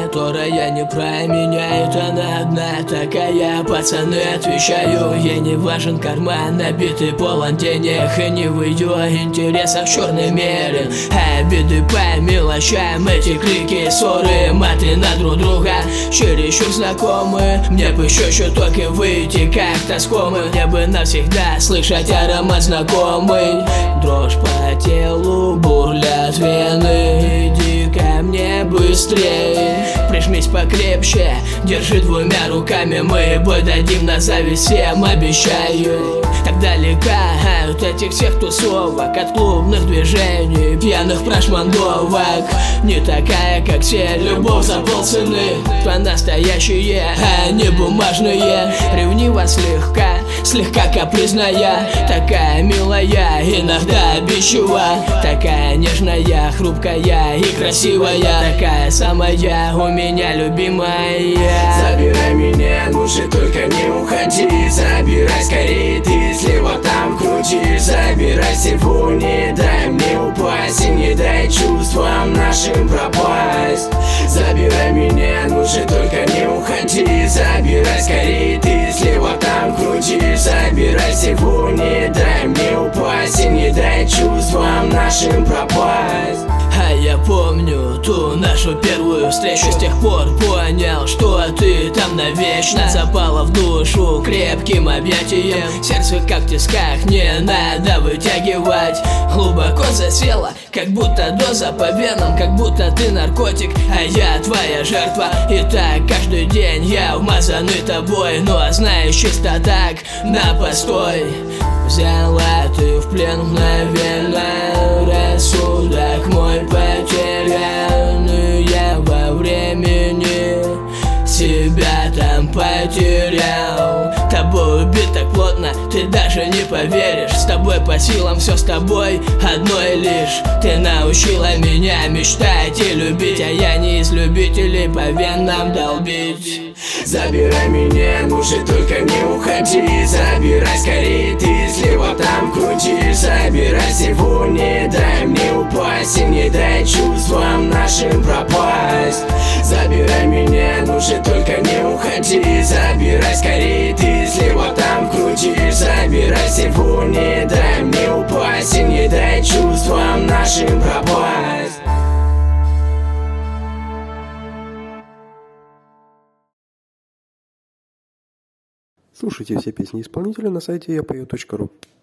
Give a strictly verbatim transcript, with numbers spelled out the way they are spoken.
которая не променяет. Она одна такая, пацаны, отвечаю. Ей не важен карман, набитый полон денег, и не в ее интересах черный мерин. Обиды по мелочам, эти крики, ссоры, маты на друг друга чересчур знакомы. Мне бы еще чуток и выйти как-то с комы. Мне бы навсегда слышать аромат знакомый. Дрожь по телу, бурлят вены. Иди ко мне быстрее, прижмись покрепче, держи двумя руками. Мы бой дадим на зависть всем, обещаю. Так далека от этих всех тусовок, от клубных движений, пьяных прошмандовок. Не такая, как все, любовь за полцены. По-настоящие, а не бумажные. Ревнива слегка, слегка капризная. Такая милая, иногда обидчива. Такая нежная, хрупкая и красивая. Такая самая у меня любимая. Забирай меня, лучше только не уходи. Забирай скорее ты, слева там крутишь. Забирай всего, не дай мне упасть, и не дай чувствам нашим пропасть. Забирай меня, лучше только не уходи. Забирай скорее ты, слева там крутишь. Забирай всего, не дай мне упасть, и не дай чувствам нашим пропасть. А я помню ту нашу первую встречу. С тех пор понял, что ты там навечно. Запала в душу крепким объятием. Сердце как в тисках, не надо вытягивать. Глубоко засела, как будто доза по венам. Как будто ты наркотик, а я твоя жертва. И так каждый день я умазанный тобой. Но знаешь, чисто так, на постой. Взяла ты в плен мгновенно. Рассудок мой потерян, и я во времени себя там потерял. Тобой убит так плотно, ты даже не поверишь. С тобой по силам, все с тобой одной лишь. Ты научила меня мечтать и любить, а я не из любителей по венам долбить. Забирай меня, лучше только не уходи. Забирай скорее ты, слева там крутишь. Забирай всего, не дай мне упасть, и не дай чувствам нашим пропасть. Забирай меня, лучше только не уходи. Забирай скорее ты, слева там крутишь. Забирай всего, не дай мне упасть, и не дай чувствам нашим пропасть. Слушайте все песни исполнителя на сайте я пою точка ру.